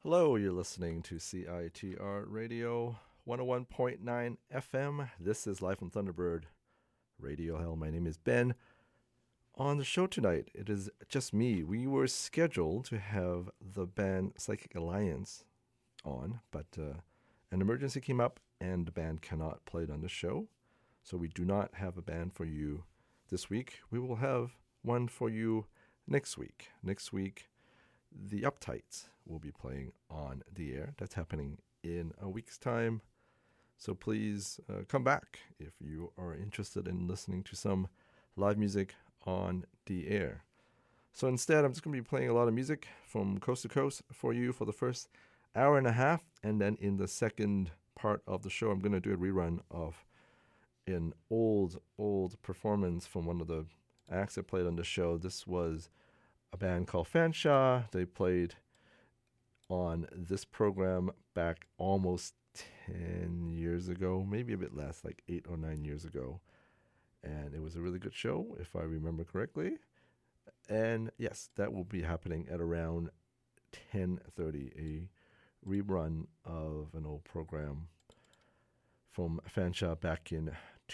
Hello, you're listening to CITR Radio 101.9 FM. This is Live from Thunderbird Radio Hell. My name is Ben. On the show tonight, it is just me. We were scheduled to have the band Psychic Alliance on, but an emergency came up and the band cannot play it on the show. So we do not have a band for you this week. We will have one for you next week. Next week, the Uptights will be playing on the air. That's happening in a week's time. So please come back if you are interested in listening to some live music on the air. So instead, I'm just going to be playing a lot of music from coast to coast for you for the first hour and a half. And then in the second part of the show, I'm going to do a rerun of an old performance from one of the acts that played on the show. This was a band called Fanshawe. They played on this program back almost 10 years ago, maybe a bit less, like 8 or 9 years ago. And it was a really good show, if I remember correctly. And yes, that will be happening at around 10:30, a rerun of an old program from Fanshawe back in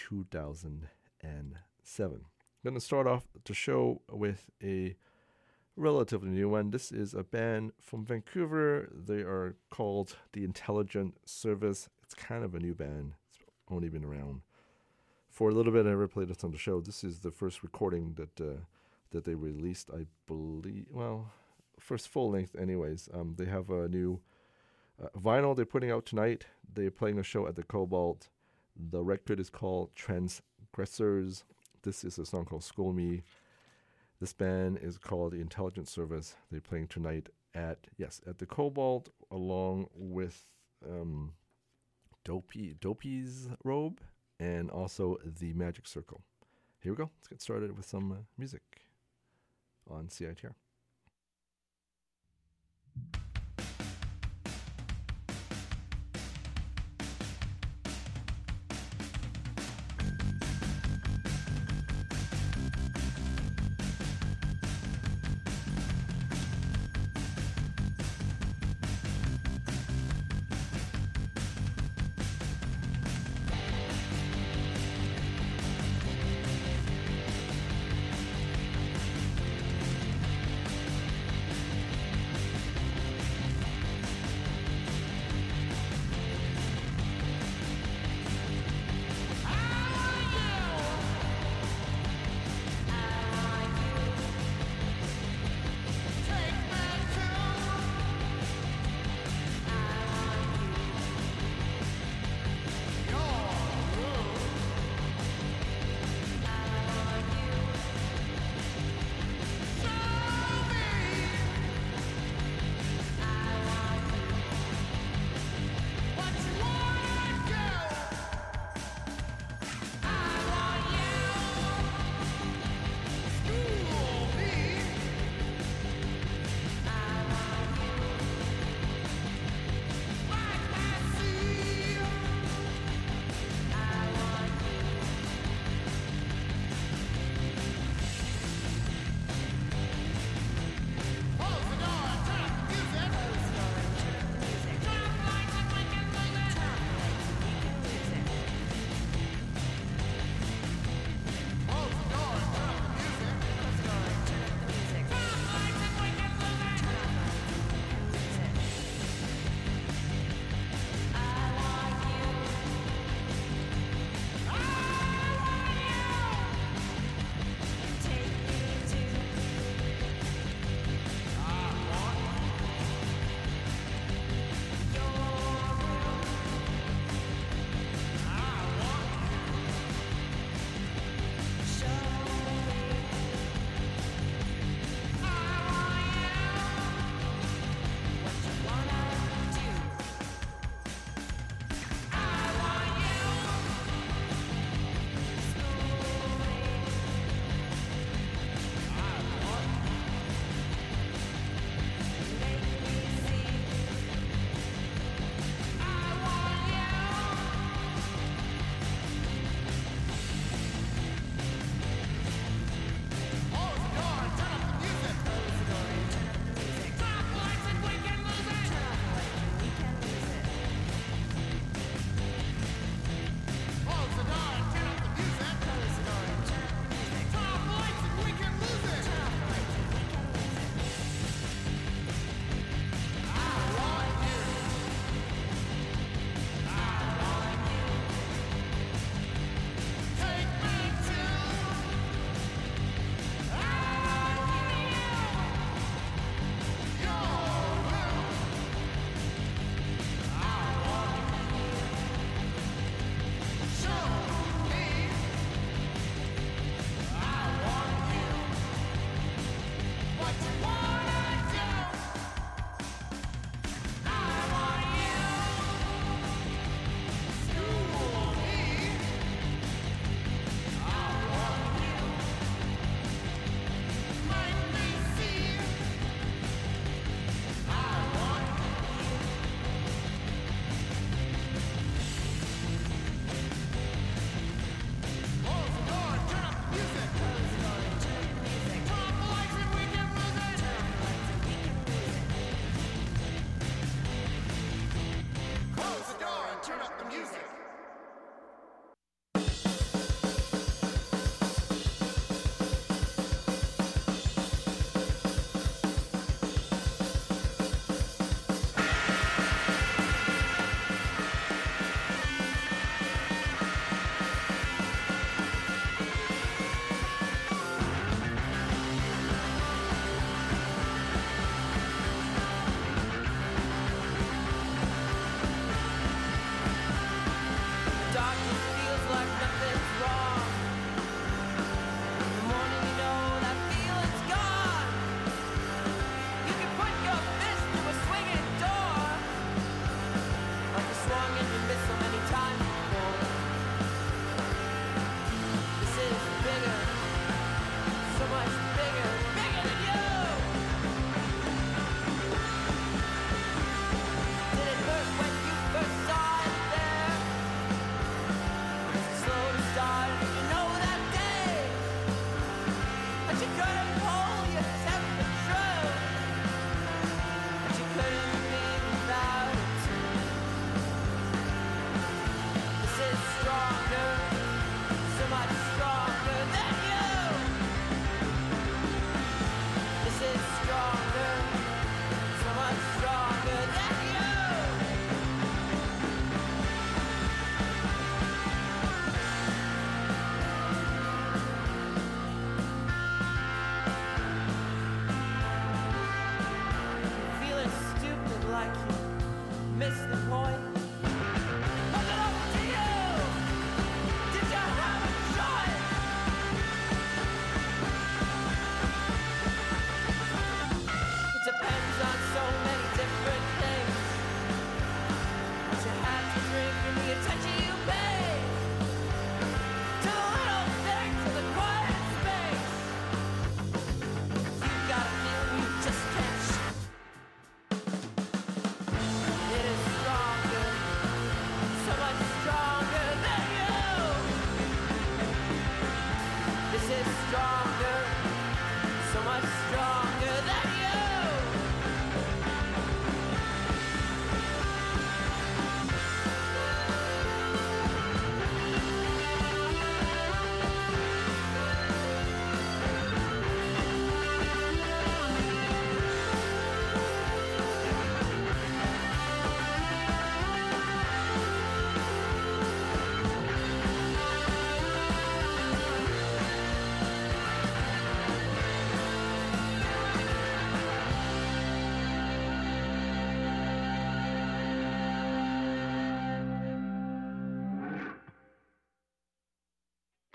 2007. I'm going to start off the show with a relatively new one. This is a band from Vancouver. They are called The Intelligent Service. It's kind of a new band. It's only been around for a little bit. I never played it on the show. This is the first recording that they released, I believe. Well, first full length anyways. They have a new vinyl they're putting out tonight. They're playing a show at the Cobalt. The record is called Transgressors. This is a song called School Me. This band is called The Intelligent Service. They're playing tonight at the Cobalt, along with Dopey's Robe and also the Magic Circle. Here we go. Let's get started with some music on CITR.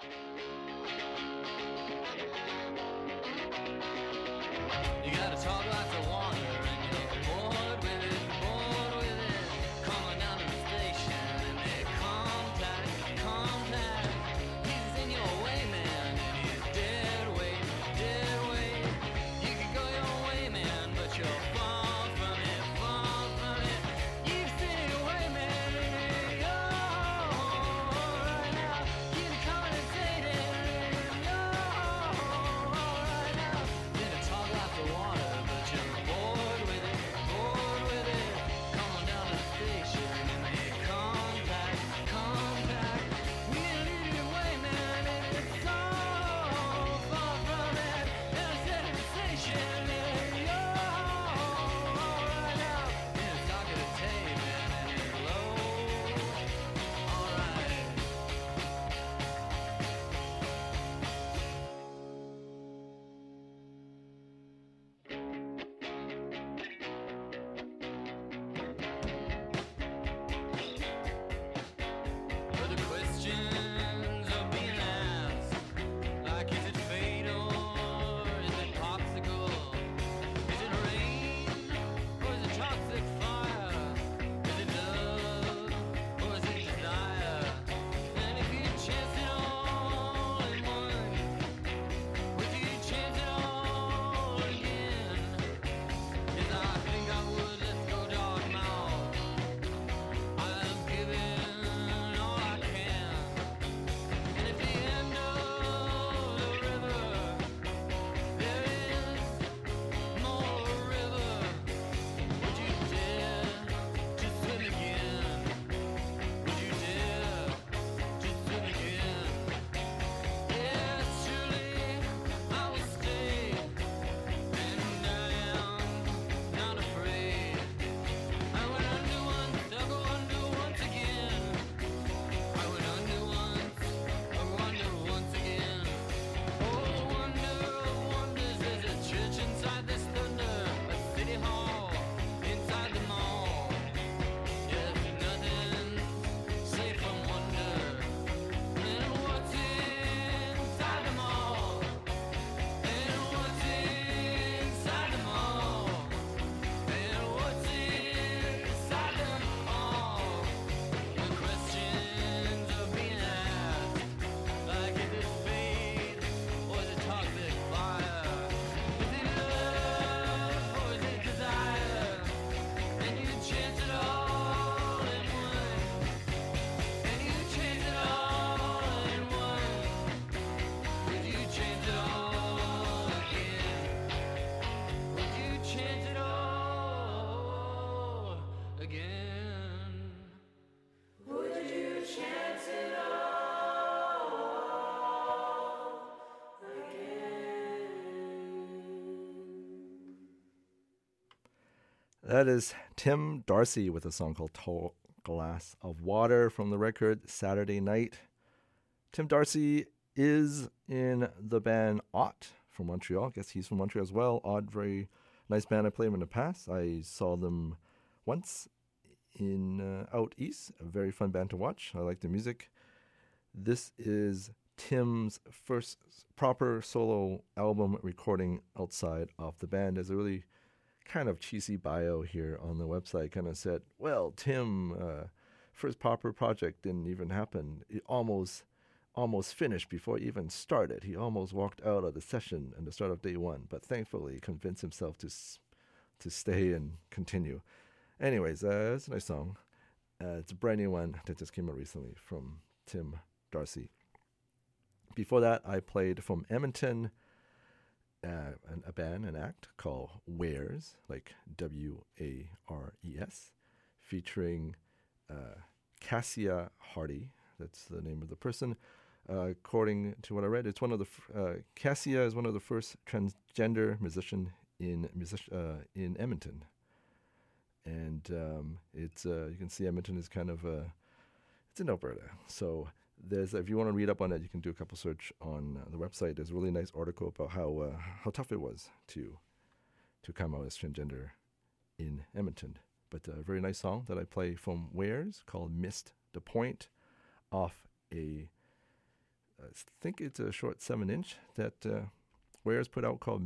You gotta talk like the water and you're bored with it, bored with it. Come on down to the station and make contact, contact. He's in your way, man, and he's dead weight, dead weight. You can go your way, man, but you're far from it, far from it. You've seen your way, man, oh, right now. He's coming and saying it, oh, right now. Didn't talk like the water, but you're bored with it, bored with it. Come on down to the station and make contact, contact. We need your way, man, and it's so far from it. And I said to the station, yeah, oh, right now. And it's talking to tape, man, and it's low. Alright. For the questions are being asked, like is it fatal, is it popsicle, is it rain, or is it toxic fire, is it love, or is it desire, and if you chance it all in one, would you chance it all again? Yes, I think I would, let's go dog mouth. I've given all I can, and at the end of the river, there is more river. Would you dare to swim again? Would you dare to swim again? Yes, surely I will stay, and I am not afraid. I went under once, I'll go under once again. I went under once, I'll go under once again. Oh, wonder of wonders, there's a church inside this thunder, a city hall inside the mall. Yes, nothing's safe from wonder. And what's inside the mall? And what's inside the mall? And what's inside them all? The questions are being asked, like is it fate or is it toxic fire? Is it love or is it desire? And you chance it all in one. And you chance it all in one. Would you chance it all again? Would you chance it all again? Would you chance it all again? That is Tim Darcy with a song called Tall Glass of Water from the record Saturday Night. Tim Darcy is in the band Ott from Montreal. I guess he's from Montreal as well. Ott, very nice band. I played them in the past. I saw them once in out east. A very fun band to watch. I like the music. This is Tim's first proper solo album recording outside of the band. There's a really kind of cheesy bio here on the website. Kind of said, well, Tim, first proper project didn't even happen. It almost finished before it even started. He almost walked out of the session at the start of day one, but thankfully convinced himself to stay and continue. Anyways, it's a nice song. It's a brand new one that just came out recently from Tim Darcy. Before that, I played from Edmonton, a band, an act called Wares, like Wares, featuring Cassia Hardy. That's the name of the person. According to what I read, it's one of the Cassia is one of the first transgender musician in Edmonton, and it's you can see Edmonton is kind of it's in Alberta. So there's, if you want to read up on it, you can do a couple search on the website. There's a really nice article about how tough it was to come out as transgender in Edmonton. But a very nice song that I play from Wares called "Missed the Point," off a I think it's a short 7-inch that Wares put out called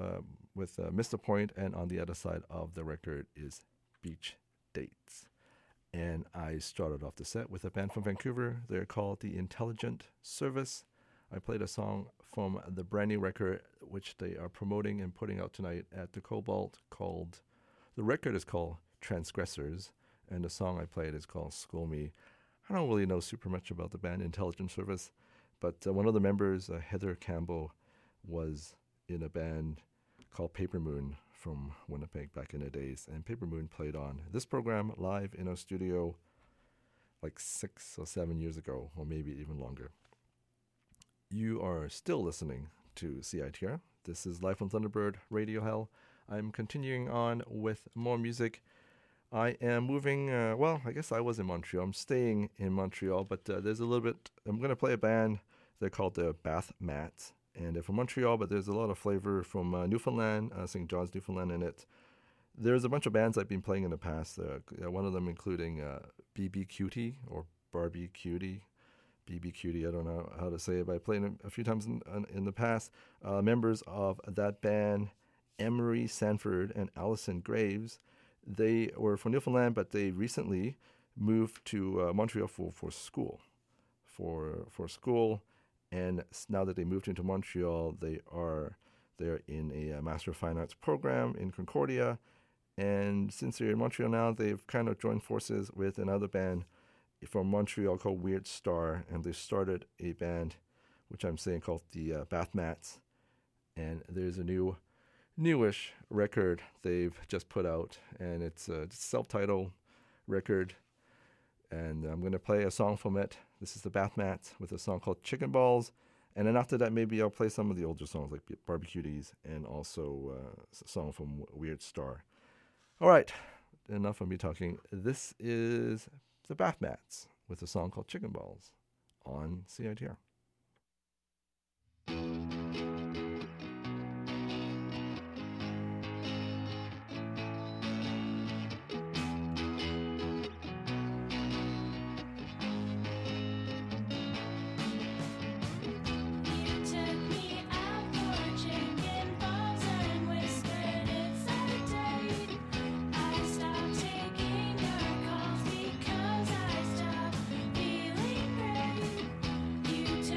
Mr. Point, and on the other side of the record is Beach Dates. And I started off the set with a band from Vancouver. They're called The Intelligent Service. I played a song from the brand new record, which they are promoting and putting out tonight at the Cobalt, the record is called Transgressors, and the song I played is called School Me. I don't really know super much about the band Intelligent Service, but one of the members, Heather Campbell, was in a band called Paper Moon from Winnipeg back in the days, and Paper Moon played on this program live in our studio like 6 or 7 years ago, or maybe even longer. You are still listening to CITR. This is Live on Thunderbird Radio Hell. I'm continuing on with more music. I am moving, I guess I was in Montreal. I'm staying in Montreal, but there's a little bit, I'm going to play a band. They're called the Bath Mats. And they're from Montreal, but there's a lot of flavor from Newfoundland, St. John's, Newfoundland in it. There's a bunch of bands I've been playing in the past, one of them including BB Cutie or Barbie Cutie. BB Cutie, I don't know how to say it, but I played it a few times in the past. Members of that band, Emery Sanford and Allison Graves, they were from Newfoundland, but they recently moved to Montreal for school. For school. And now that they moved into Montreal, they're in a Master of Fine Arts program in Concordia. And since they're in Montreal now, they've kind of joined forces with another band from Montreal called Weird Star. And they started a band, which I'm saying called the Bath Mats. And there's a newish record they've just put out. And it's a self-titled record. And I'm going to play a song from it. This is the Bath Mats with a song called Chicken Balls. And then after that, maybe I'll play some of the older songs like Barbecuties and also a song from Weird Star. All right, enough of me talking. This is the Bath Mats with a song called Chicken Balls on CITR. You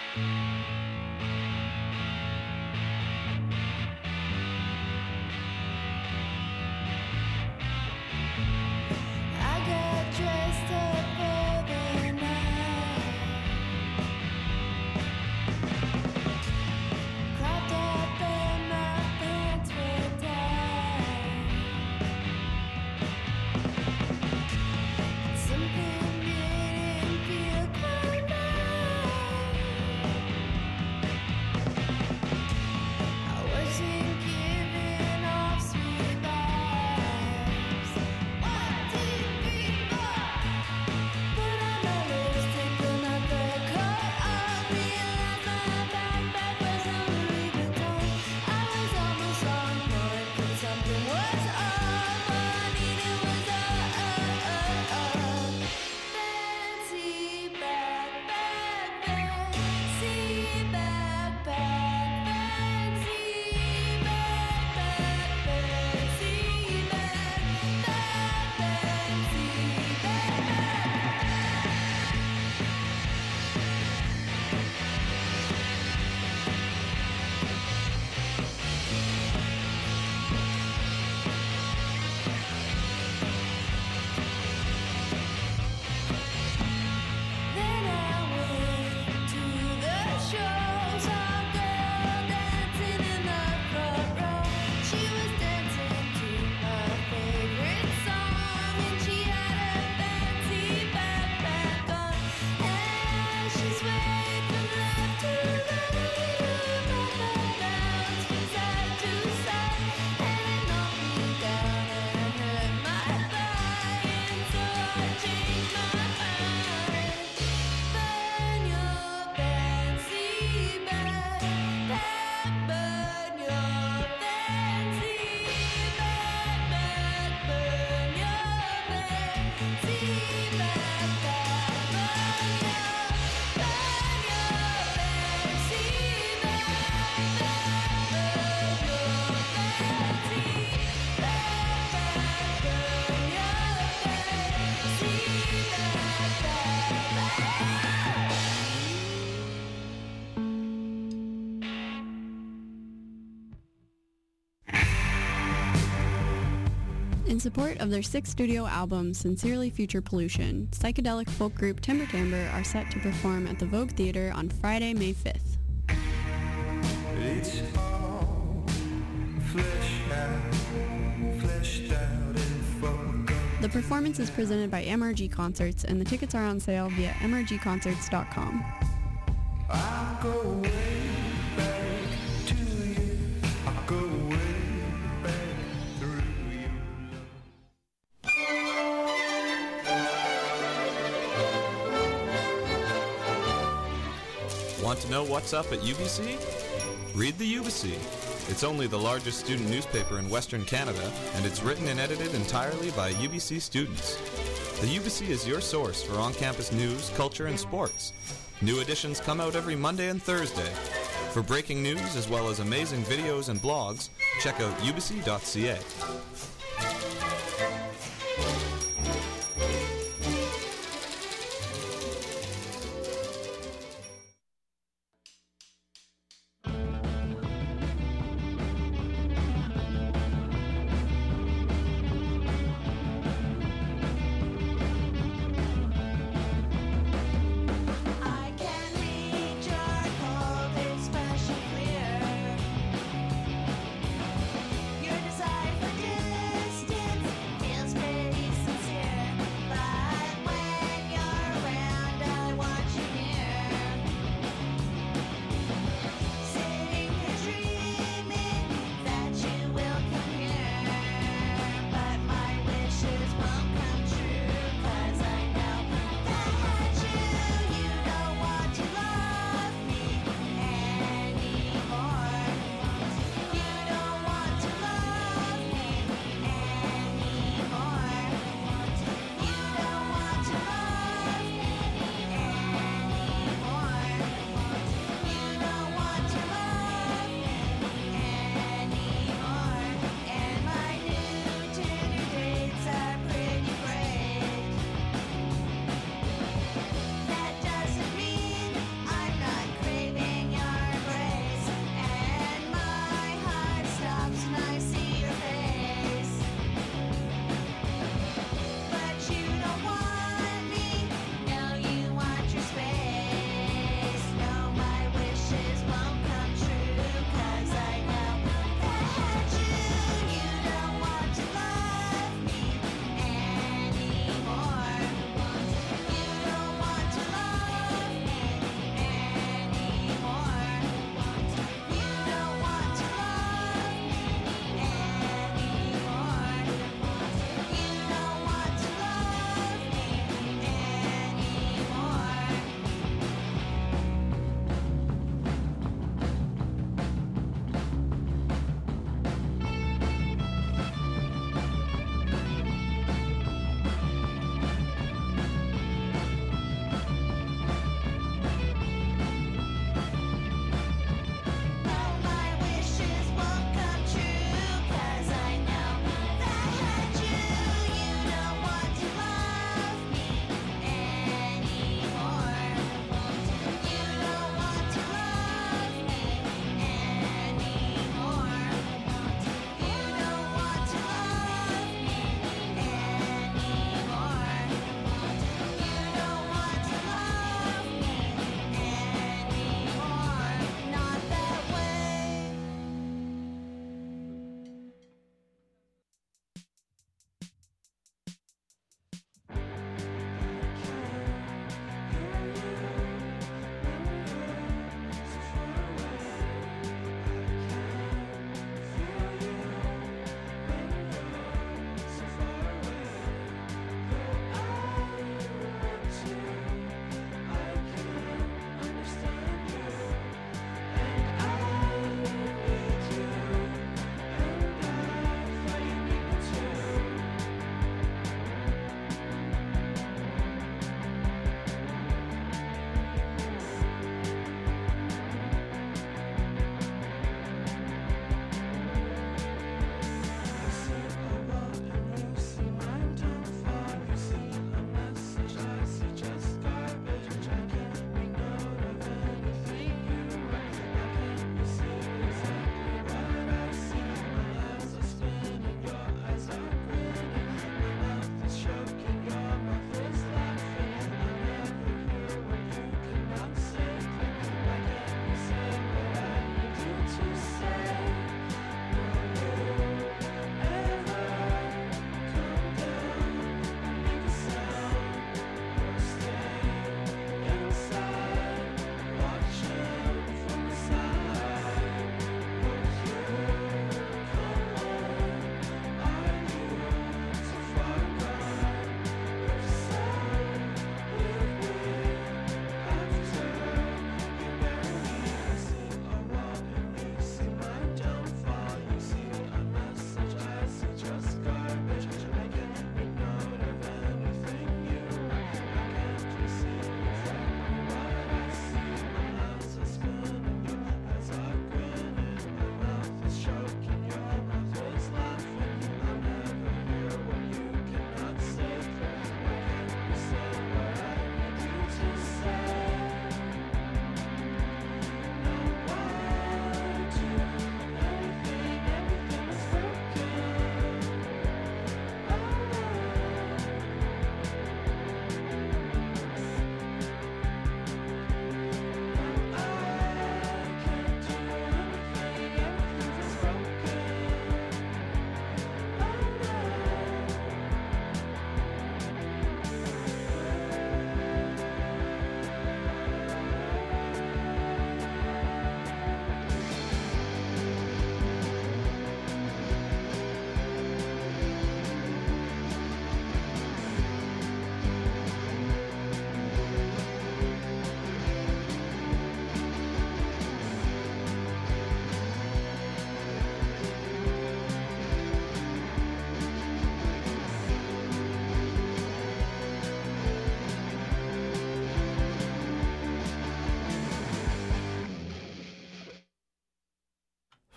I got dressed up for the night, cropped up and my pants were tight. Something didn't feel quite right. I wasn't giving off sweet vibes. 1, 2, 3, 4. Put on my lipstick, put my fur coat on. Realized my backpack was a Louis Vuitton. I was almost on point, but something was off. All I needed was a fancy backpack, fancy backpack, fancy backpack, fancy backpack, fancy backpack. Then I went to the show, saw a girl dancing in the front row. She was dancing to my favorite song, and she had a fancy backpack on. And she swayed from left to right, her backpack bounced from side to side, and it knocked me down and hurt my thigh, and so I changed my mind. Burn your fancy backpack, burn your fancy backpack, burn your fancy backpack, burn your fancy In support of their sixth studio album, Sincerely Future Pollution, psychedelic folk group Timber Timbre are set to perform at the Vogue Theatre on Friday, May 5th. It's all fleshed out in photo. The performance is presented by MRG Concerts, and the tickets are on sale via mrgconcerts.com. I'll go way back to you. I'll go way back through your love. Want to know what's up at UBC? Read the UBC. It's only the largest student newspaper in Western Canada, and it's written and edited entirely by UBC students. The UBC is your source for on-campus news, culture, and sports. New editions come out every Monday and Thursday. For breaking news as well as amazing videos and blogs, check out ubc.ca. I can read your cold expression clear. Your desire for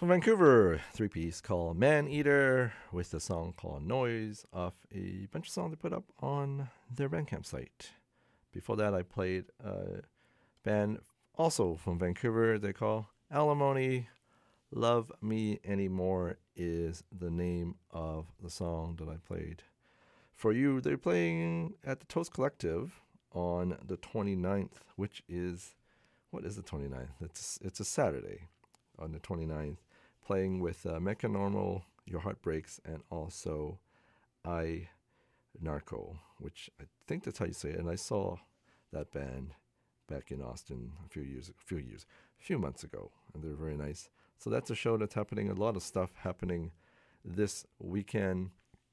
From Vancouver, three-piece called Man Eater with a song called Noise off a bunch of songs they put up on their Bandcamp site. Before that, I played a band also from Vancouver they call Alimony. Love Me Anymore is the name of the song that I played. For you, they're playing at the Toast Collective on the 29th, which is, what is the 29th? It's a Saturday on the 29th, playing with Mecha Normal, Your Heart Breaks, and also I Narco, which I think that's how you say it. And I saw that band back in Austin a few months ago, and they're very nice. So that's a show that's happening. A lot of stuff happening this weekend.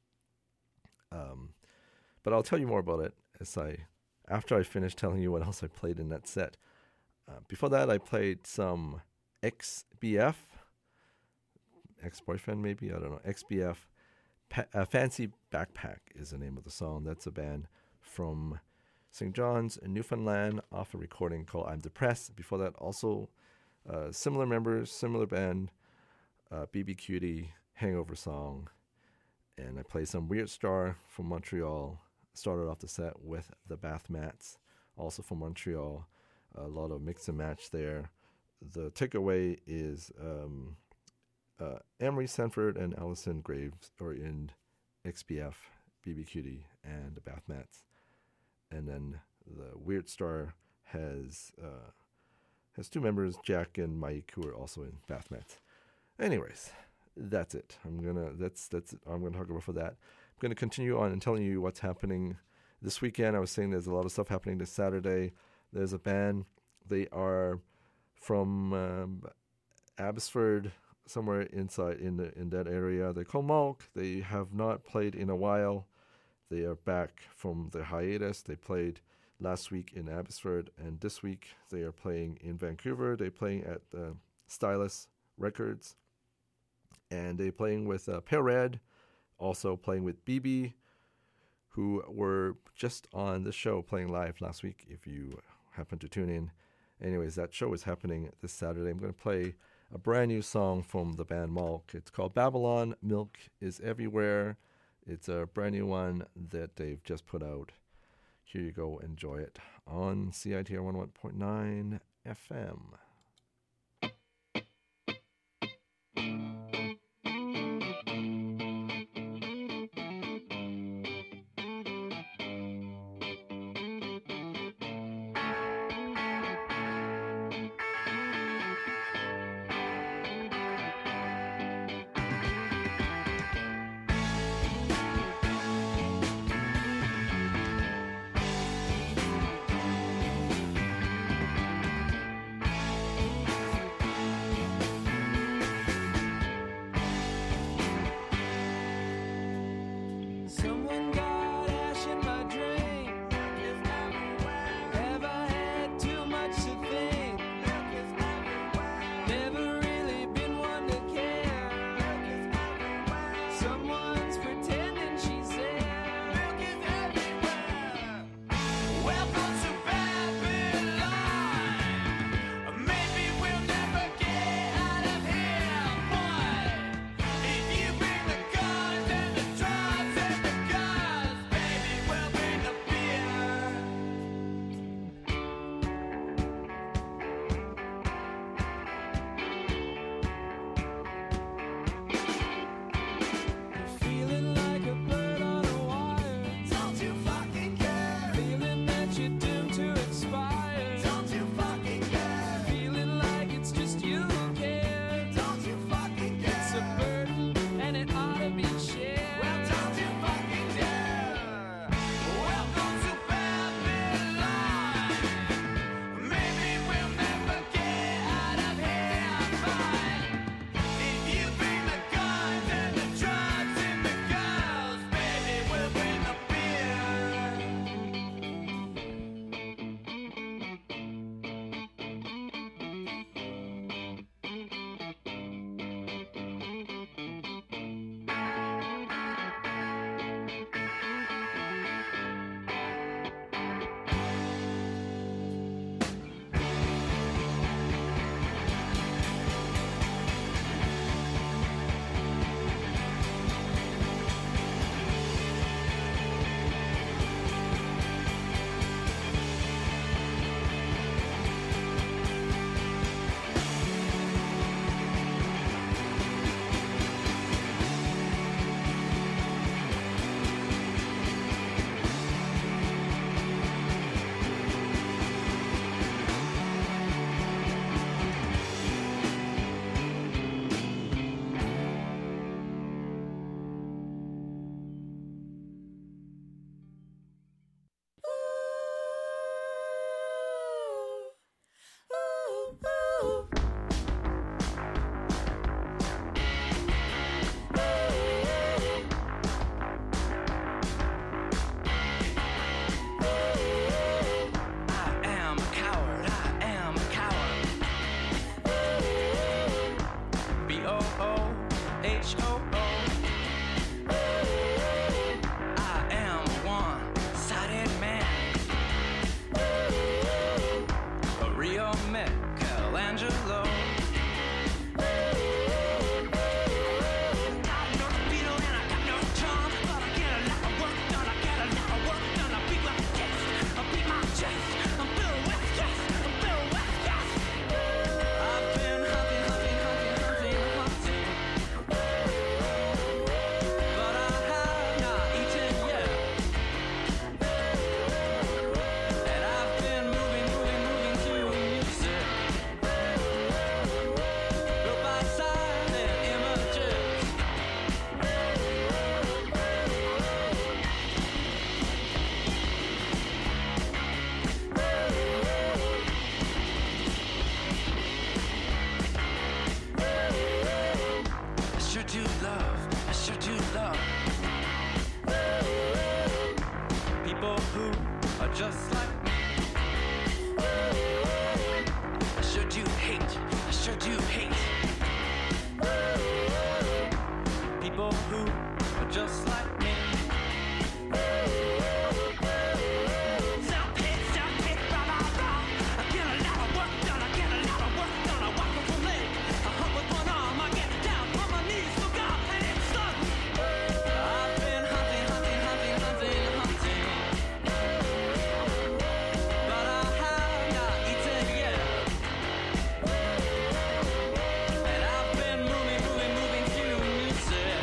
But I'll tell you more about it after I finish telling you what else I played in that set. Before that, I played some XBF, ex-boyfriend maybe, I don't know, XBF. Fancy Backpack is the name of the song. That's a band from St. John's in Newfoundland off a recording called I'm Depressed. Before that, also similar members, similar band, BB Cutie, Hangover Song. And I played some Weird Star from Montreal. Started off the set with the Bath Mats, also from Montreal. A lot of mix and match there. The takeaway is Emery Sanford and Allison Graves are in XBF, BB Cutie, and the Bath Mats. And then the Weird Star has two members, Jack and Mike, who are also in Bath Mats. Anyways, that's it. That's it. I'm gonna talk about for that. I'm gonna continue on and telling you what's happening this weekend. I was saying there's a lot of stuff happening this Saturday. There's a band. They are from Abbotsford, somewhere inside in that area. They're called Malk. They have not played in a while. They are back from their hiatus. They played last week in Abbotsford, and this week they are playing in Vancouver. They're playing at Stylus Records, and they're playing with Pale Red, also playing with BB, who were just on the show playing live last week, if you happen to tune in. Anyways, that show is happening this Saturday. I'm going to play a brand new song from the band Malk. It's called Babylon Milk is Everywhere. It's a brand new one that they've just put out. Here you go. Enjoy it on CITR 101.9 FM. I am a coward. I am a coward. B-O-O-H-O-O. I am a one-sided man. A real Michelangelo. Got no speedo and I got no charm, but I get a lot of work done. I get a lot of work done. I beat my chest. I beat my chest. I'm Bill West. Yes, I'm Bill West. Yes. I've been hunting, but I have not eaten yet. And I've been moving to music, built by silent images. I sure do love people who are just like me. I sure do hate people who are just like me. Self-hate, rah, rah, rah. I get a lot of work done. I walk with one leg, I hunt with one arm. I get down on my knees for God, and it's sudden. I've been hunting, but I have not eaten yet. And I've been moving to music,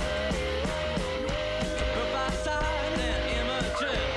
built by silent images.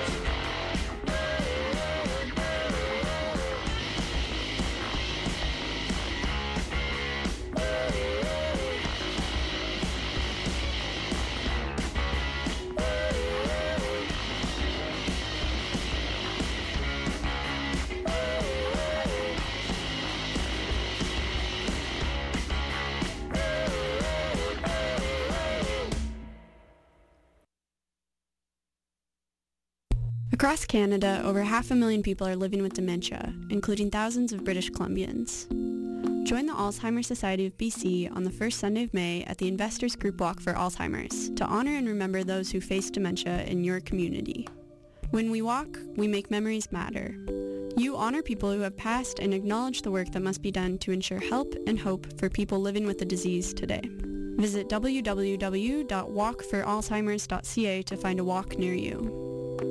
Across Canada, over 500,000 people are living with dementia, including thousands of British Columbians. Join the Alzheimer's Society of BC on the first Sunday of May at the Investors Group Walk for Alzheimer's to honor and remember those who face dementia in your community. When we walk, we make memories matter. You honor people who have passed and acknowledge the work that must be done to ensure help and hope for people living with the disease today. Visit www.walkforalzheimers.ca to find a walk near you.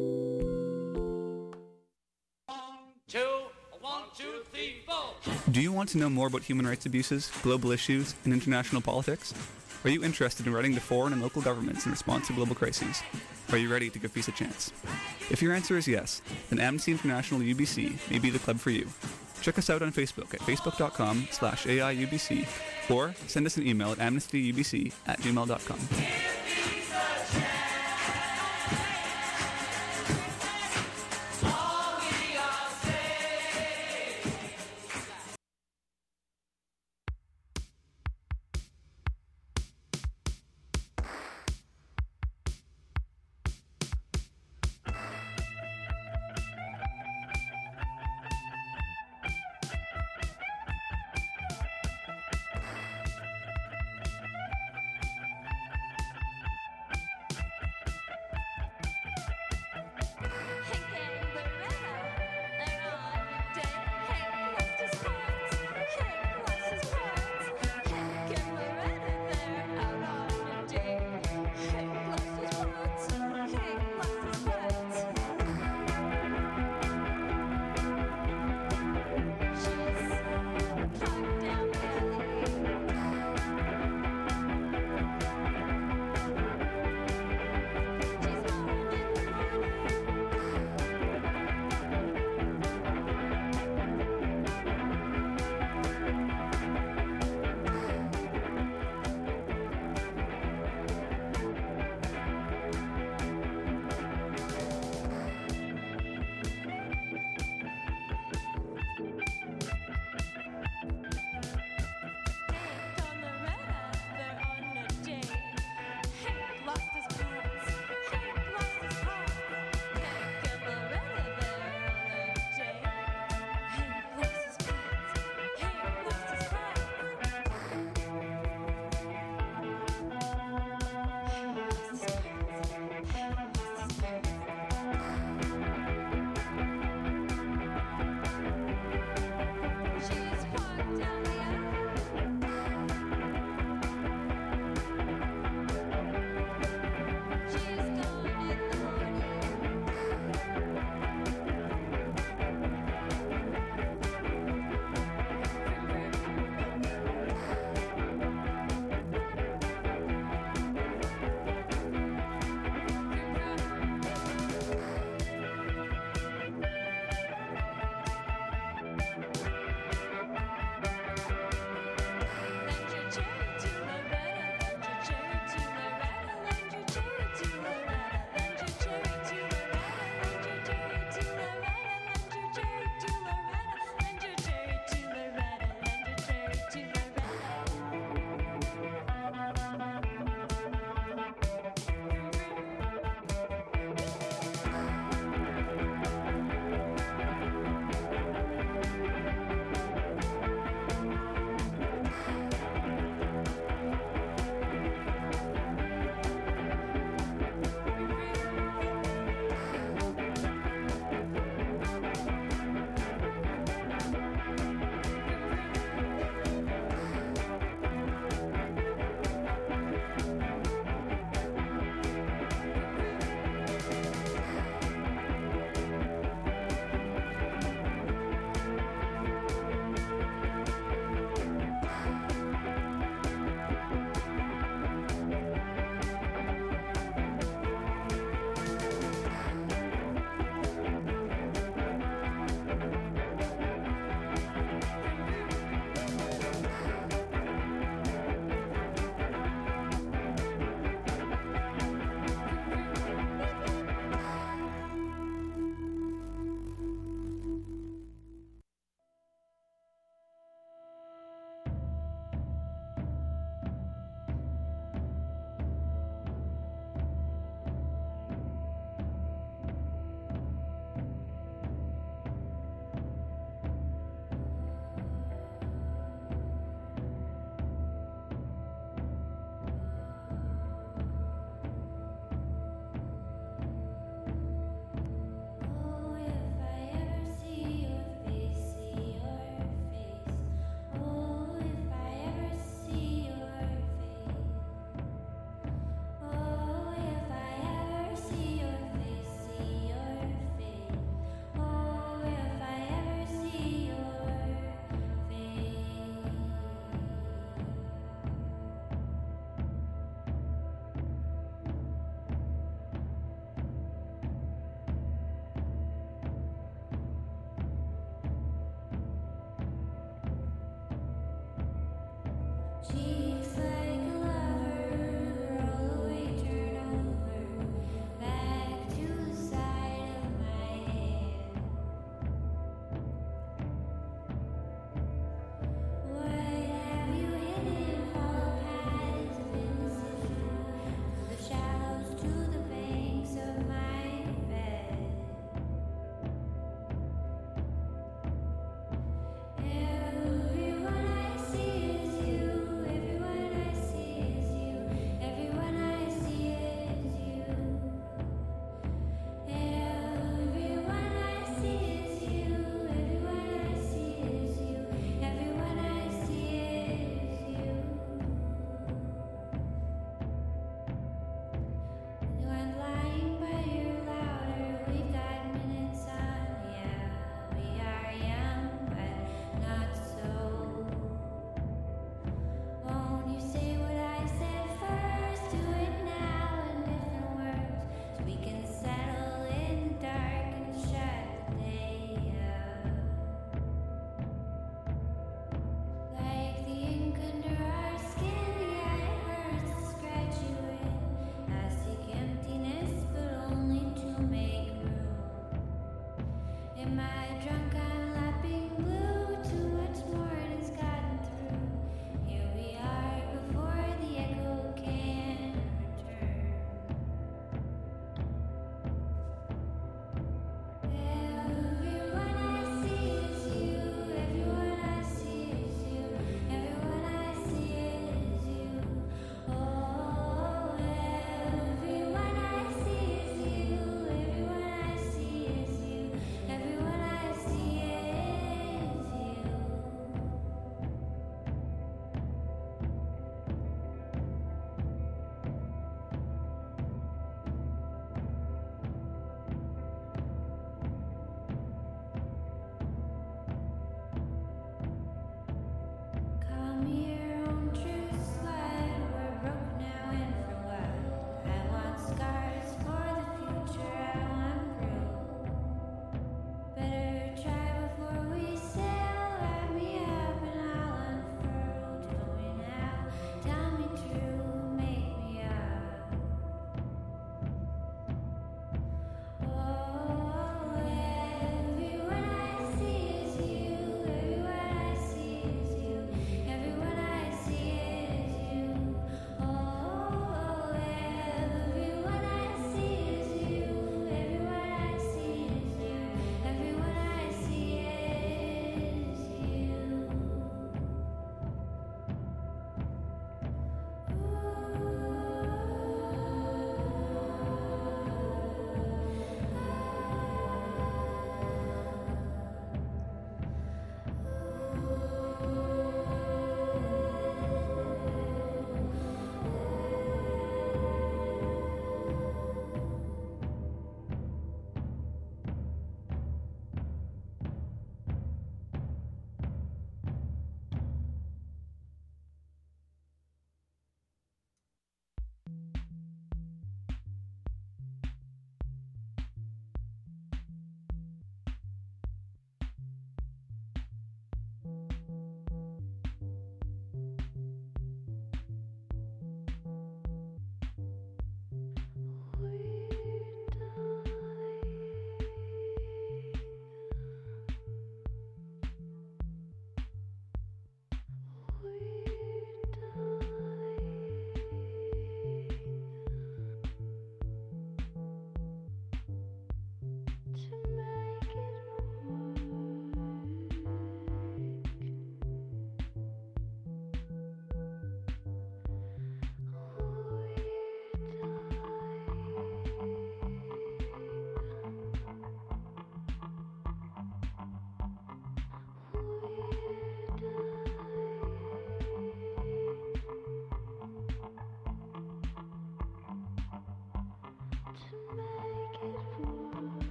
1, 2, 3, 4. Do you want to know more about human rights abuses, global issues, and international politics? Are you interested in writing to foreign and local governments in response to global crises? Are you ready to give peace a chance? If your answer is yes, then Amnesty International UBC may be the club for you. Check us out on Facebook at facebook.com/AIUBC or send us an email at amnestyubc@gmail.com.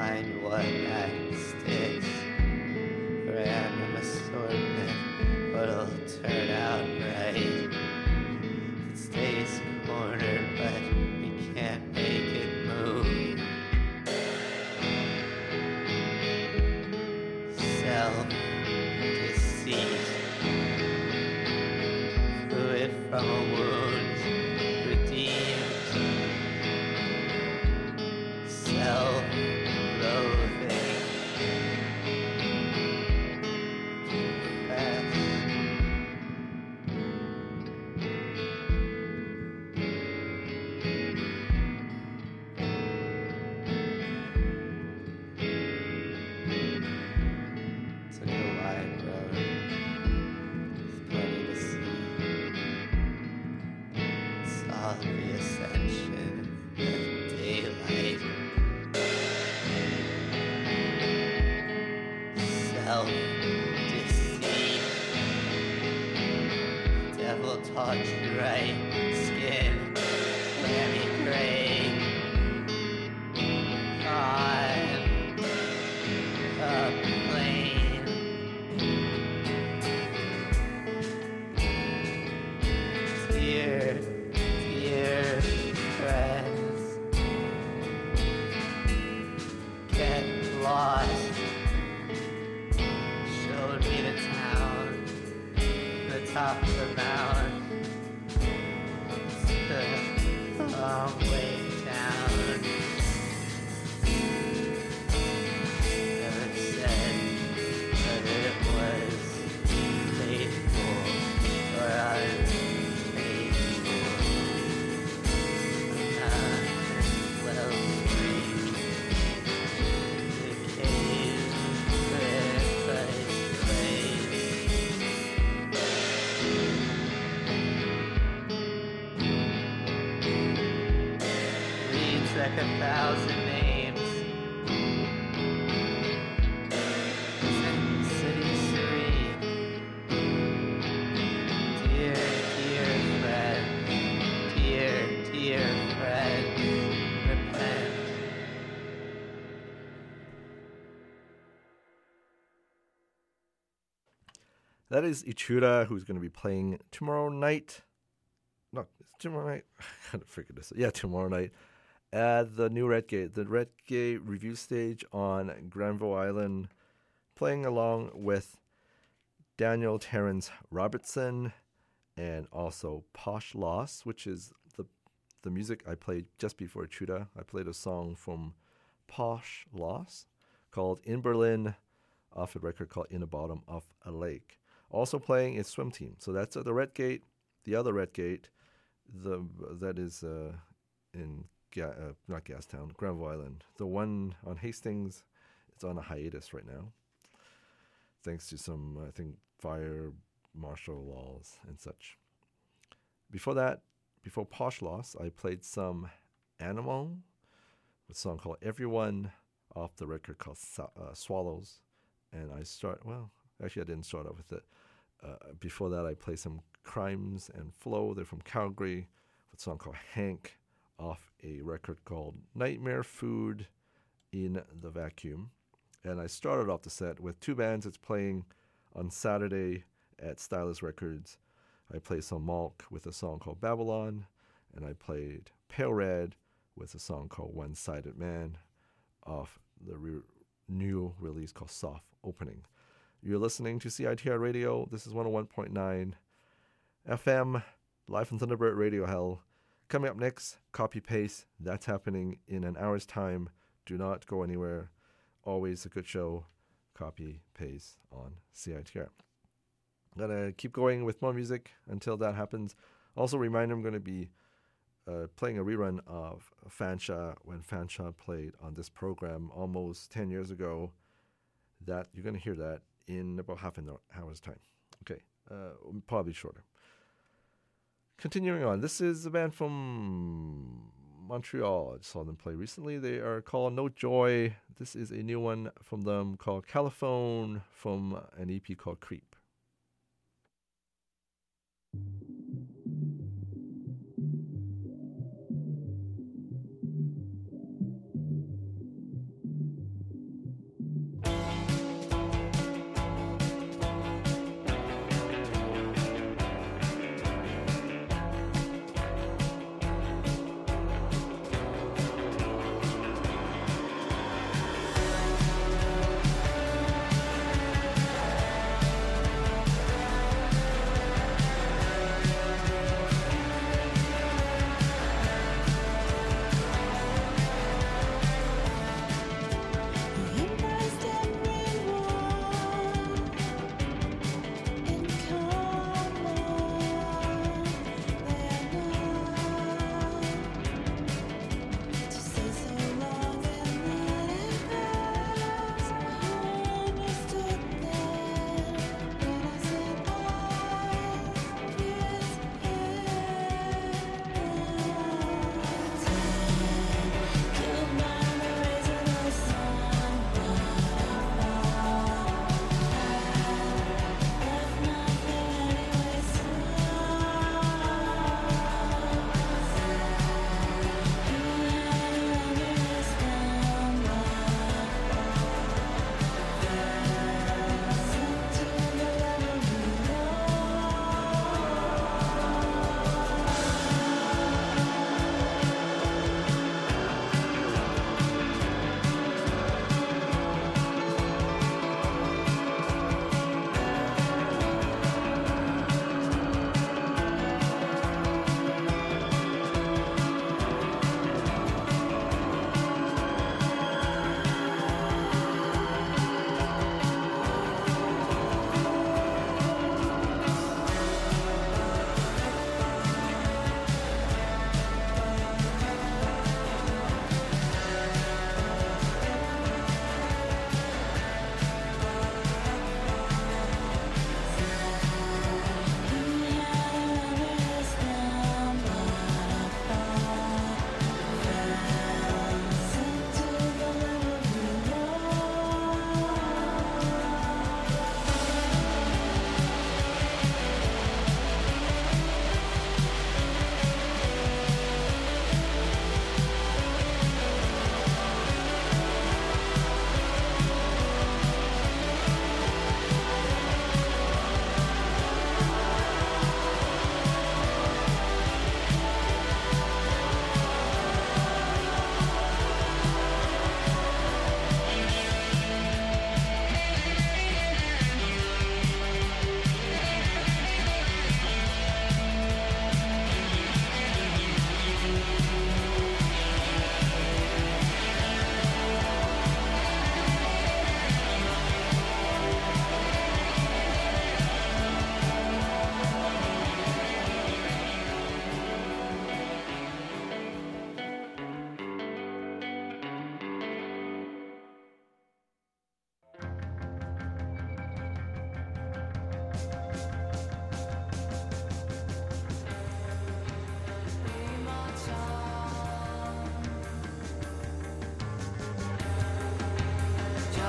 find one that sticks. Random assortment, what'll turn out right. It stays cornered, but you can't make it move. Self-deceit, fluid from a wound, redeemed. Self-loathing, confess. Took a wide road, with plenty to see. Saw the ascension of daylight. Self-deceit. Devil taught you right. Skin, clammy gray. On a plane. Dear, dear friends, get lost. Showed me the town, the top of the mountain. It's the long way down. Never said that it was faithful or unfaithful. Wellspring, the cave where Christ plays. Reads like 1,000 names. City serene. Dear, dear friend. Dear, dear friend. Repent. That is Ichura, who's going to be playing tomorrow night. No, it's tomorrow night. I gotta figure this out. Yeah, tomorrow night at the new Redgate, the Redgate review stage on Granville Island, playing along with Daniel Terrence Robertson and also Posh Loss, which is the music I played just before Ichura. I played a song from Posh Loss called In Berlin off a record called In the Bottom of a Lake. Also playing is Swim Team. So that's at the Redgate, the other Redgate, that is in not Gastown, Granville Island. The one on Hastings, it's on a hiatus right now, thanks to some, I think, fire martial laws and such. Before that, before Posh Loss, I played some Animal, with a song called Everyone off the record called Swallows. And I didn't start off with it. Before that, I played some Crimes and Flow. They're from Calgary, with a song called Hank off a record called Nightmare Food in the Vacuum. And I started off the set with two bands that's playing on Saturday at Stylus Records. I played some Malk with a song called Babylon, and I played Pale Red with a song called One Sided Man off the new release called Soft Opening. You're listening to CITR Radio. This is 101.9 FM, live from Thunderbird Radio Hell. Coming up next, Copy Paste. That's happening in an hour's time. Do not go anywhere. Always a good show. Copy Paste on CITR. I'm going to keep going with more music until that happens. Also, reminder, I'm going to be playing a rerun of Fansha when Fansha played on this program almost 10 years ago. That you're going to hear that in about half an hour's time. Okay, probably shorter. Continuing on, this is a band from Montreal. I saw them play recently. They are called No Joy. This is a new one from them called Caliphone from an EP called Creep.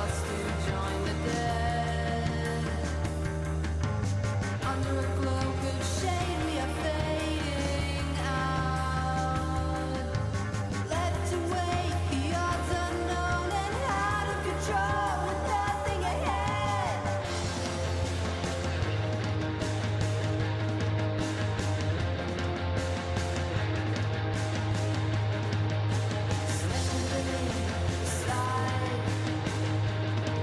lost to join the dead. Under a cloak of shade, we are fading out. Left to wait, the odds unknown and out of control with nothing ahead. Standing beside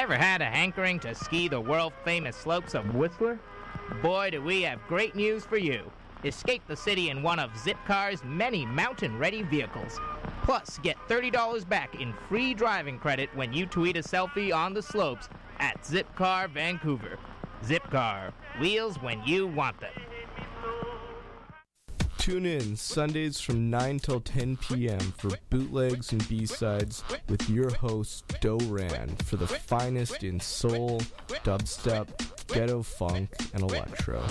Ever had a hankering to ski the world-famous slopes of Whistler? Boy, do we have great news for you. Escape the city in one of Zipcar's many mountain-ready vehicles. Plus, get $30 back in free driving credit when you tweet a selfie on the slopes at Zipcar Vancouver. Zipcar, wheels when you want them. Tune in Sundays from 9 till 10 p.m. for bootlegs and B-sides with your host, Do Rand, for the finest in soul, dubstep, ghetto funk, and electro.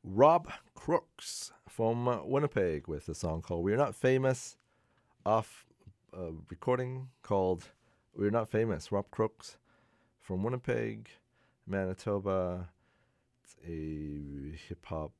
Rob Crooks from Winnipeg with a song called We're Not Famous, off a recording called We're Not Famous. Rob Crooks from Winnipeg, Manitoba. It's a hip-hop,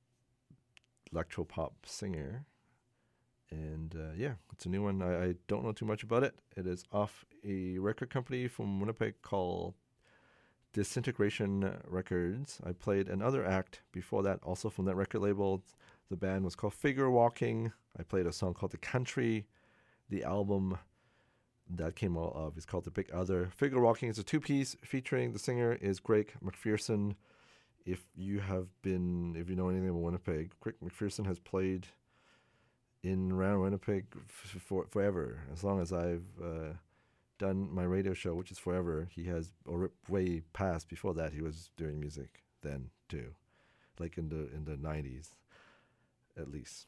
electro-pop singer. And yeah, it's a new one. I don't know too much about it. It is off a record company from Winnipeg called Disintegration Records. I played another act before that, also from that record label. The band was called Figure Walking. I played a song called The Country. The album that came out of is called The Big Other. Figure Walking is a two-piece featuring the singer is Greg McPherson. If you know anything about Winnipeg, Greg McPherson has played in around Winnipeg forever. As long as I've done my radio show, which is forever, he has, or way past before that, he was doing music then too, like in the 90s at least.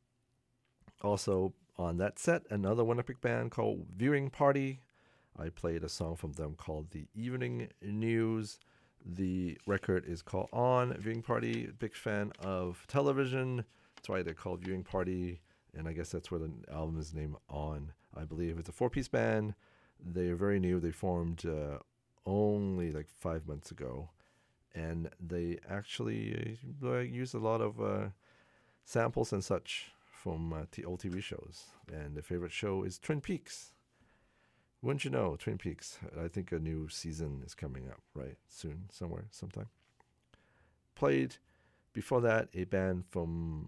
Also on that set, another Winnipeg band called Viewing Party. I played a song from them called The Evening News. The record is called On. Viewing Party, big fan of television. That's why they're called Viewing Party, and I guess that's where the album is named On. I believe it's a 4-piece band. They're very new. They formed only like 5 months ago, and they actually use a lot of samples and such from old TV shows. And their favorite show is Twin Peaks. Wouldn't you know, Twin Peaks? I think a new season is coming up, right? Soon, somewhere, sometime. Played before that a band from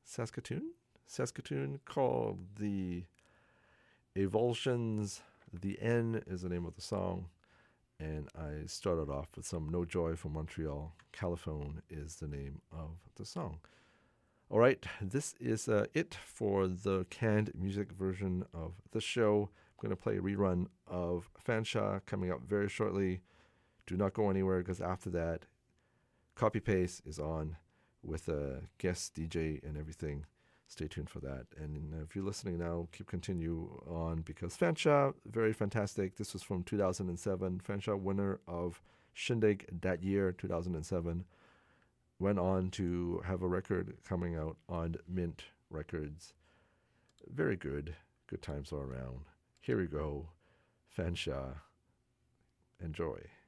Saskatoon called the Evulsions. The N is the name of the song. And I started off with some No Joy from Montreal. Caliphone is the name of the song. All right, this is it for the canned music version of the show. I'm going to play a rerun of Fanshawe coming up very shortly. Do not go anywhere, because after that, Copy Paste is on with a guest DJ and everything. Stay tuned for that. And if you're listening now, continue on, because Fanshawe, very fantastic. This was from 2007. Fanshawe, winner of Shindig that year, 2007. Went on to have a record coming out on Mint Records. Very good. Good times all around. Here we go. Fanshawe. Enjoy.